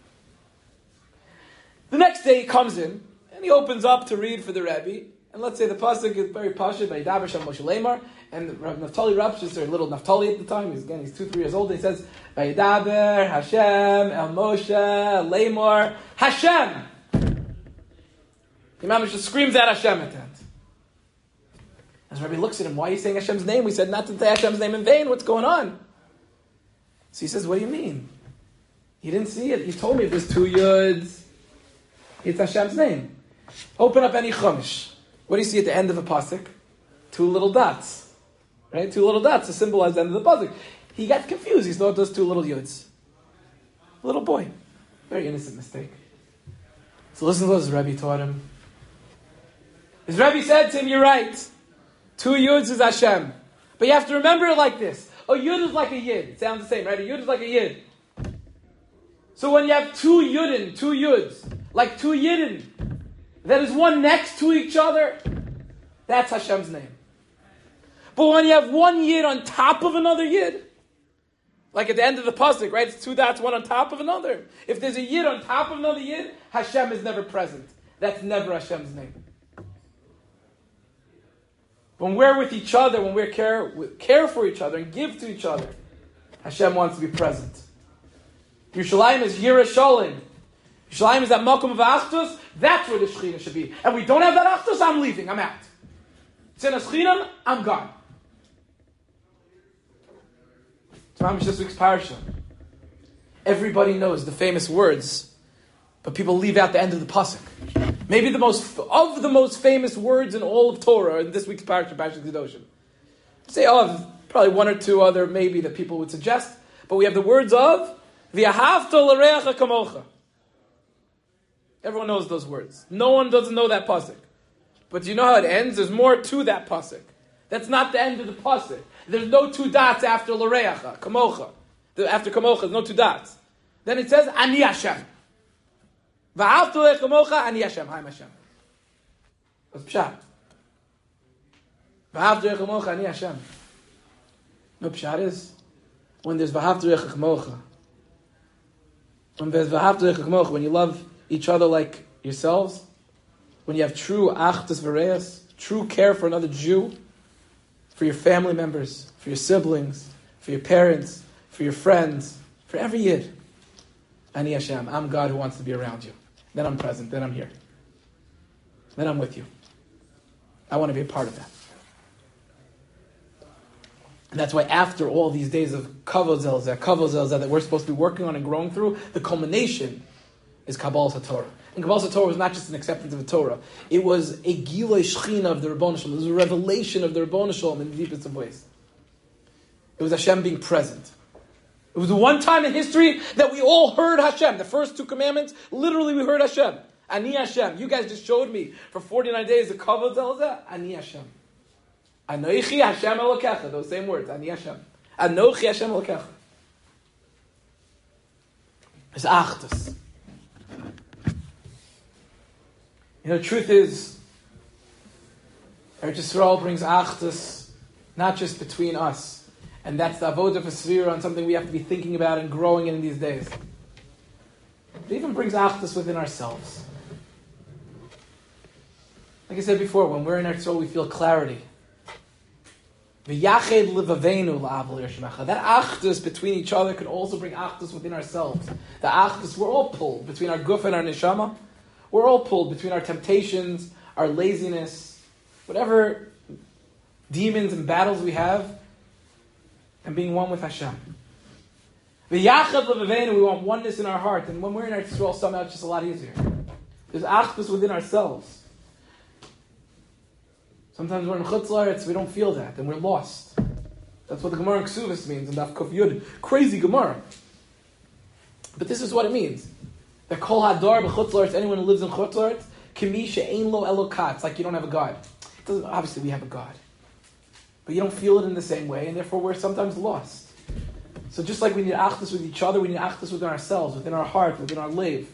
Speaker 1: The next day he comes in, and he opens up to read for the rebbe. And let's say the pasuk is very pashut, by Yidaber Shem Moshe Lemar. And Naftali Ropshitzer, little Naftali at the time, he's 2-3 years old, and he says, Vayidaber Hashem El Moshe Lemar Hashem. The Imam just screams out Hashem at that. As Rabbi looks at him, why are you saying Hashem's name? We said not to say Hashem's name in vain. What's going on? So he says, what do you mean? You didn't see it. You told me it was 2 yuds. It's Hashem's name. Open up any chumash. What do you see at the end of a pasuk? two little dots. Right? Two little dots to symbolize the end of the pasuk. He got confused. He thought those two little yuds. Little boy. Very innocent mistake. So listen to what his Rebbe taught him. His Rebbe said to him, you're right. Two yuds is Hashem. But you have to remember it like this. A yud is like a yid. It sounds the same, right? A yud is like a yid. So when you have two yudin, two yuds, like two yidin, that is one next to each other, that's Hashem's name. But when you have one yid on top of another yid, like at the end of the pasuk, right? It's two dots, one on top of another. If there's a yid on top of another yid, Hashem is never present. That's never Hashem's name. When we're with each other, when we care for each other and give to each other, Hashem wants to be present. Yerushalayim is Yira Sholem. Yerushalayim is that Makom of Achdus. That's where the Shechina should be. And we don't have that Achdus, I'm leaving, I'm out. Tzena Shechinam, I'm gone. It's this week's parasha. Everybody knows the famous words, but people leave out the end of the pasuk. Maybe the most famous words in all of Torah in this week's parasha, Parashat Kedoshim. Say probably one or two other maybe that people would suggest, but we have the words of V'ahavta l'reacha kamocha. Everyone knows those words. No one doesn't know that pasuk. But you know how it ends? There's more to that pasuk. That's not the end of the pasuk. There's no two dots after l'reacha, kamocha. After kamocha, there's no two dots. Then it says, Ani Hashem. V'ahavta l'reacha kamocha, Ani Hashem. I'm Hashem. That's pshat. V'ahavta l'reacha kamocha, Ani Hashem. No pshat is, when there's v'ahavta l'reacha kamocha, when you love each other like yourselves, when you have true achdus v'reis, true care for another Jew, for your family members, for your siblings, for your parents, for your friends, for every yid. Ani Hashem, I'm God who wants to be around you. Then I'm present, then I'm here. Then I'm with you. I want to be a part of that. And that's why after all these days of kavod zelzeh that we're supposed to be working on and growing through, the culmination is Kabbalas HaTorah. And Kabbalas HaTorah was not just an acceptance of the Torah. It was a giloi shechina of the Rebbeinu Shalom. It was a revelation of the Rebbeinu Shalom in the deepest of ways. It was Hashem being present. It was the one time in history that we all heard Hashem. The first two commandments, literally we heard Hashem. Ani Hashem. You guys just showed me for 49 days the kavod zelzeh. Ani Hashem. Anochi Hashem Elokecha. Those same words. Ani Hashem. Anochi Hashem Elokecha. It's achdus. The truth is, Eretz Yisrael brings achdus not just between us, and that's the avodah for Sfira on something we have to be thinking about and growing in these days. It even brings achdus within ourselves. Like I said before, when we're in Eretz Yisrael, we feel clarity. That achdus between each other can also bring achdus within ourselves. The achdus, we're all pulled between our guf and our neshama. We're all pulled between our temptations, our laziness, whatever demons and battles we have, and being one with Hashem. We want oneness in our heart, and when we're in Eretz Yisrael, somehow it's just a lot easier. There's achdus within ourselves. Sometimes we're in Chutz La'aretz, we don't feel that, and we're lost. That's what the Gemara in Ksuvos means, in Daf Kuf Yud. Crazy Gemara. But this is what it means. That Kol Hadar b'Chutz La'aretz, anyone who lives in Chutz La'aretz, K'mi she'ein lo Elokat. It's like you don't have a God. Obviously we have a God. But you don't feel it in the same way, and therefore we're sometimes lost. So just like we need achdus with each other, we need achdus within ourselves, within our heart, within our life.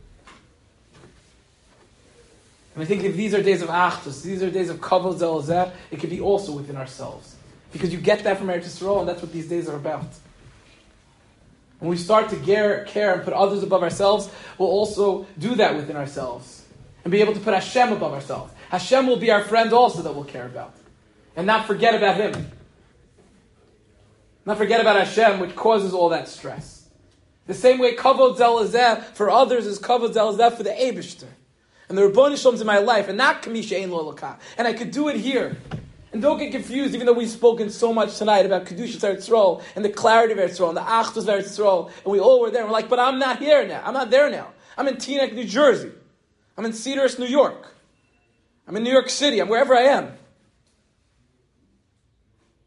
Speaker 1: And I think if these are days of achdus, these are days of kavod zelzeh, it could be also within ourselves. Because you get that from Eretz Yisrael, and that's what these days are about. When we start to care and put others above ourselves, we'll also do that within ourselves. And be able to put Hashem above ourselves. Hashem will be our friend also that we'll care about. And not forget about Him. Not forget about Hashem, which causes all that stress. The same way kavod zelzeh for others is kavod zelzeh for the Eibishter. And the Rebbeinu Shalom's in my life, and not K'mi she'ein lo Elokah. And I could do it here. And don't get confused, even though we've spoken so much tonight about Kedushas Eretz Yisrael, and the clarity of Eretz Yisrael, and the Achdus of Eretz Yisrael, and we all were there, and we're like, but I'm not here now. I'm not there now. I'm in Teaneck, New Jersey. I'm in Cedarhurst, New York. I'm in New York City. I'm wherever I am.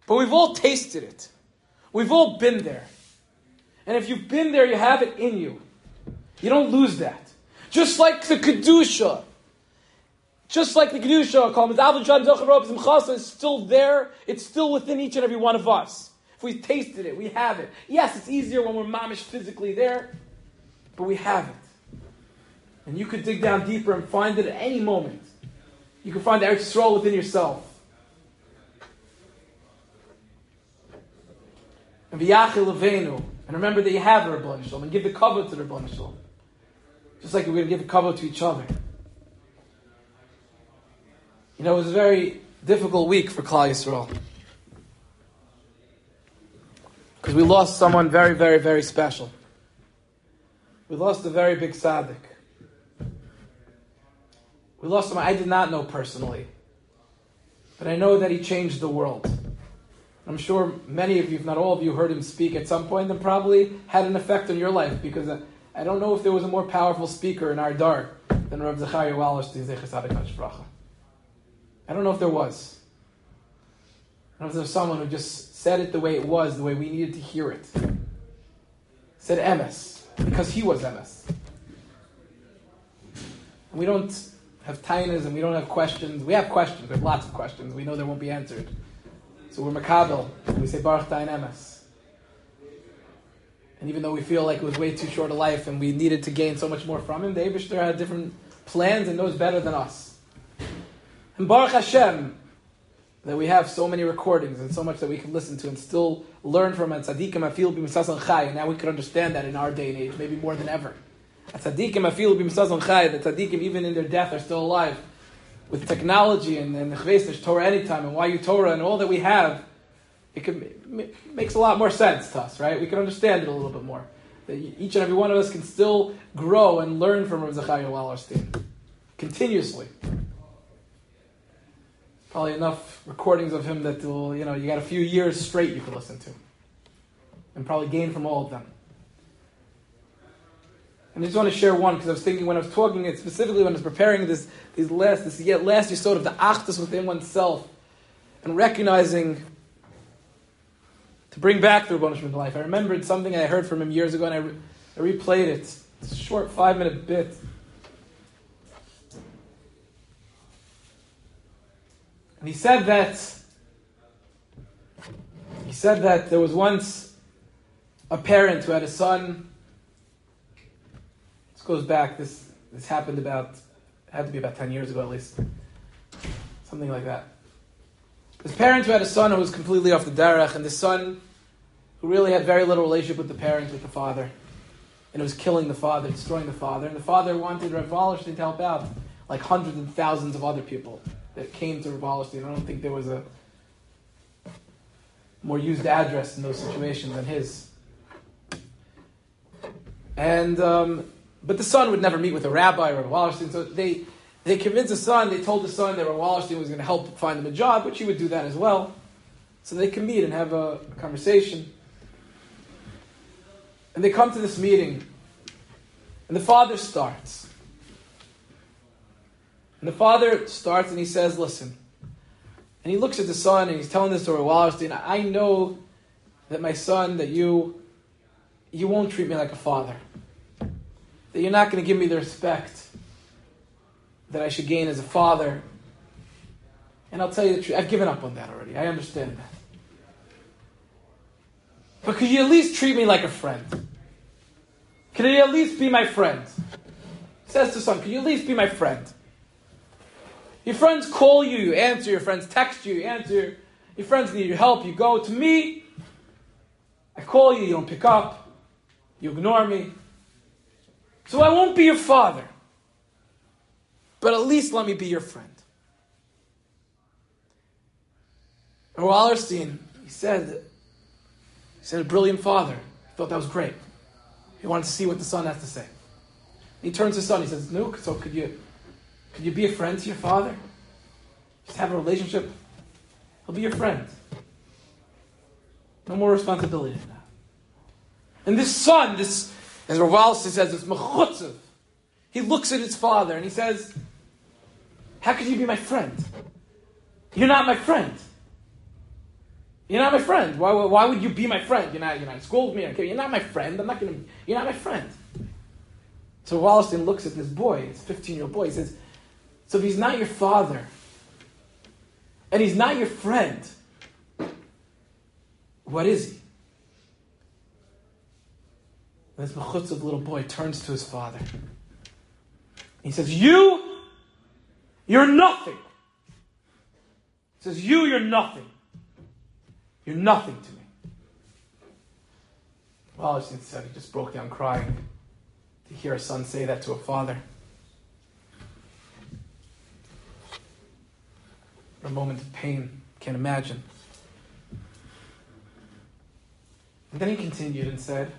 Speaker 1: But we've all tasted it. We've all been there. And if you've been there, you have it in you. You don't lose that. Just like the Kedusha. Just like the Kedusha, is still there. It's still within each and every one of us. If we've tasted it, we have it. Yes, it's easier when we're mamish physically there, but we have it. And you could dig down deeper and find it at any moment. You can find Eretz Yisrael within yourself. And v'yachil leveinu. And remember that you have the Rebbeinu Shalom. And give the kavod to the Rebbeinu Shalom. Just like we're going to give the kavod to each other. You know, it was a very difficult week for Klal Yisrael. Because we lost someone very, very, very special. We lost a very big tzaddik. We lost someone I did not know personally. But I know that he changed the world. I'm sure many of you, if not all of you, heard him speak at some point and probably had an effect on your life, because I don't know if there was a more powerful speaker in our dar than Rav Zechariah Wallerstein, Zecher Tzaddik HaShbracha. I don't know if there was. I don't know if there was someone who just said it the way it was, the way we needed to hear it. Said emes, because he was emes. And we don't have tainas and we don't have questions. We have questions, we have lots of questions. We know they won't be answered. So we're makabel, and we say Baruch Tayin Emes. And even though we feel like it was way too short a life and we needed to gain so much more from him, the Eibishter had different plans and knows better than us. And Baruch Hashem, that we have so many recordings and so much that we can listen to and still learn from it. Tzadikim afilu b'misazon chai. And now we can understand that in our day and age, maybe more than ever. Tzadikim afilu b'misazon chai. The tzadikim, even in their death, are still alive. With technology and Chveis, Torah anytime, and YU Torah and all that we have, it makes a lot more sense to us, right? We can understand it a little bit more. That each and every one of us can still grow and learn from Rav Zechariah Wallerstein continuously. Probably enough recordings of him that will, you got a few years straight you can listen to, and probably gain from all of them. And I just want to share one, because I was thinking when I was talking it, specifically when I was preparing this last yesod of the achdus within oneself, and recognizing to bring back the Rebbeinu Shalom to life. I remembered something I heard from him years ago, and I replayed it. It's a short 5-minute bit. And he said that there was once a parent who had a son. Goes back, this happened had to be about 10 years ago at least. Something like that. His parents who had a son who was completely off the derech, and the son who really had very little relationship with the parents, with the father. And it was killing the father, destroying the father. And the father wanted Rav Wallerstein to help out, like hundreds and thousands of other people that came to Rav Wallerstein. I don't think there was a more used address in those situations than his. And but the son would never meet with a rabbi or a Wallerstein, so they convinced the son, they told the son that Wallerstein was going to help find him a job, which he would do that as well. So they can meet and have a conversation. And they come to this meeting, and the father starts. And the father starts and he says, listen. And he looks at the son and he's telling this to Wallerstein, I know that my son, that you won't treat me like a father. That you're not going to give me the respect that I should gain as a father. And I'll tell you the truth, I've given up on that already. I understand that. But could you at least treat me like a friend? Could you at least be my friend? Says to son, could you at least be my friend? Your friends call you, you answer. Your friends text you, you answer. Your friends need your help, you go. To me, I call you, you don't pick up. You ignore me. So I won't be your father. But at least let me be your friend. And Wallerstein, he said a brilliant father. He thought that was great. He wanted to see what the son has to say. He turns to his son, he says, Nuke, so could you be a friend to your father? Just have a relationship? He'll be your friend. No more responsibility than that. And this son, as Rav Wallerstein says, this mechutzav, he looks at his father and he says, how could you be my friend? You're not my friend. You're not my friend. Why would you be my friend? You're not in school with me. Okay? You're not my friend. You're not my friend. So Wallerstein looks at this boy, this 15-year-old boy. He says, so if he's not your father, and he's not your friend, what is he? And this mechutz of the little boy turns to his father. He says, you're nothing. He says, you're nothing. You're nothing to me. Wallerstein said he just broke down crying to hear a son say that to a father. A moment of pain, can't imagine. And then he continued and said,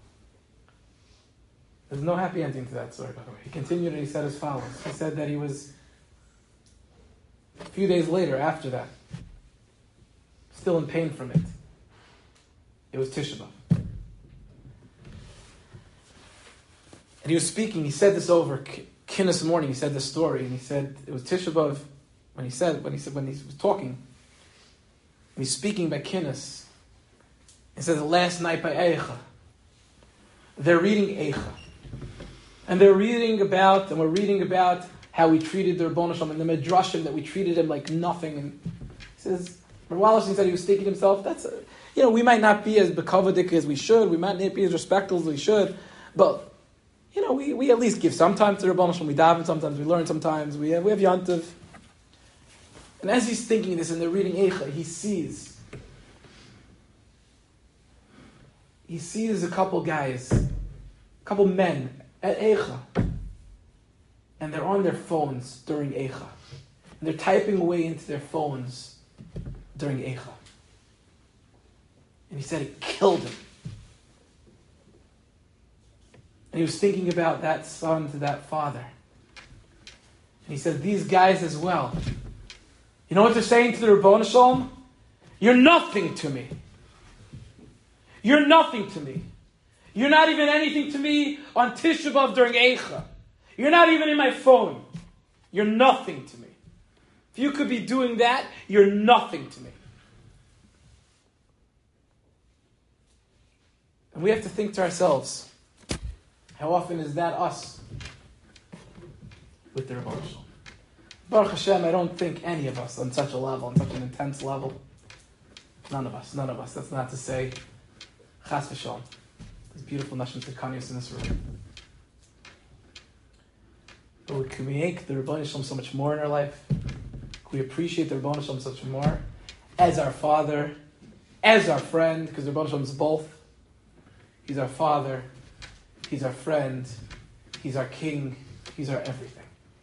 Speaker 1: there's no happy ending to that story, by the way. He continued and he said as follows. He said that he was, a few days later, after that, still in pain from it. It was Tisha B'Av. And he was speaking, he said this over Kinnis morning, he said this story, and he said, it was Tisha B'Av, when he was talking, and he's speaking by Kinnis. He says, last night by Eicha, they're reading Eicha. And we're reading about how we treated the Rebbeinu Shalom and the Midrashim, that we treated him like nothing. And he says, Wallerstein said he was thinking to himself, we might not be as bekavadik as we should, we might not be as respectful as we should, but, we at least give some time to the Rebbeinu Shalom, we daven sometimes, we learn sometimes, we have Yantiv. And as he's thinking this and they're reading Eicha, he sees a couple guys, a couple men at Eicha, and they're on their phones during Eicha. And they're typing away into their phones during Eicha. And he said it killed him. And he was thinking about that son to that father. And he said, these guys as well. You know what they're saying to the Rebbeinu Shalom? You're nothing to me. You're nothing to me. You're not even anything to me on Tisha B'Av during Eicha. You're not even in my phone. You're nothing to me. If you could be doing that, you're nothing to me. And we have to think to ourselves, how often is that us with the Rebbeinu Shalom? Baruch Hashem, I don't think any of us on such a level, on such an intense level. None of us. That's not to say, Chas v'Shalom. There's beautiful Nashim Tzidkanios in this room. But can we make the Rebbeinu Shalom so much more in our life? Can we appreciate the Rebbeinu Shalom so much more? As our father, as our friend, because the Rebbeinu Shalom is both. He's our father, he's our friend, he's our king, he's our everything.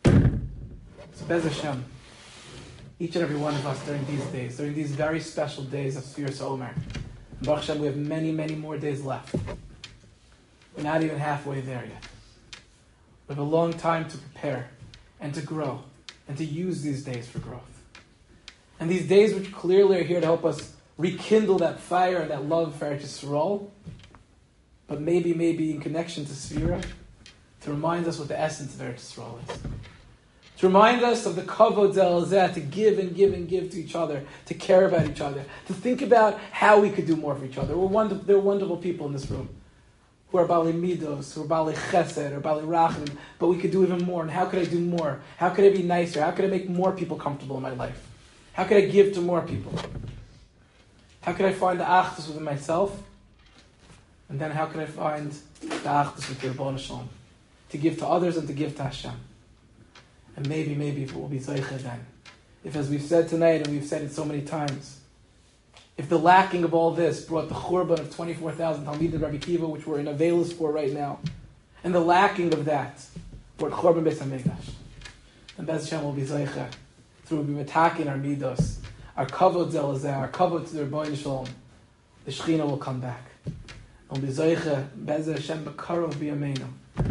Speaker 1: So Bez Hashem, each and every one of us during these days, during these very special days of Sfiras Omer, Baruch Hashem, we have many, many more days left. We're not even halfway there yet. We have a long time to prepare and to grow and to use these days for growth. And these days which clearly are here to help us rekindle that fire and that love for Eretz Yisrael, but maybe in connection to Sfira, to remind us what the essence of Eretz Yisrael is. To remind us of the kavod zelazeh, to give and give and give to each other, to care about each other, to think about how we could do more for each other. There are wonderful people in this room who are bali midos, who are bali chesed, or bali rachim, but we could do even more. And how could I do more? How could I be nicer? How could I make more people comfortable in my life? How could I give to more people? How could I find the achdus within myself? And then how can I find the achdus with the Rebbeinu Shalom? To give to others and to give to Hashem. And maybe if it will be Zaycha then. If, as we've said tonight, and we've said it so many times, if the lacking of all this brought the churban of 24,000 Talmidim Rabbi Kiva, which we're in Avelis for right now, and the lacking of that brought churban Beis HaMikdash, then Bez Hashem will be Zaycha. Through we'll be metaking our midos, our kavod zelazeh, our kavod to the Rebbeinu Shalom, the Shechina will come back. And be Zaycha, Bez Hashem b'karov b'yameinu.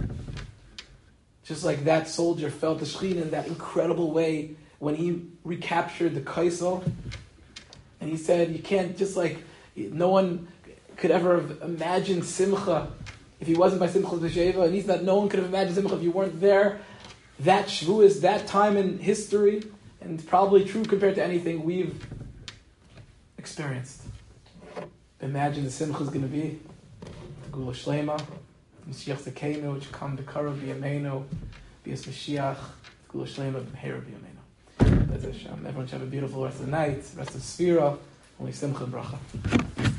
Speaker 1: Just like that soldier felt the Shekhinah in that incredible way when he recaptured the Kaisel. And he said, you can't just no one could ever have imagined Simcha if he wasn't by Simcha B'Sheva. And he said, no one could have imagined Simcha if you weren't there. That Shavuos, that time in history, and probably true compared to anything we've experienced. Imagine the simcha is going to be the Gula Shlema, Mashiach Zakenu, which come to Kara B'Yameinu, B'Yas Mashiach, Gula Shlema, B'Meher B'Yameinu. Everyone should have a beautiful rest of the night, rest of Sfira, only simcha and bracha.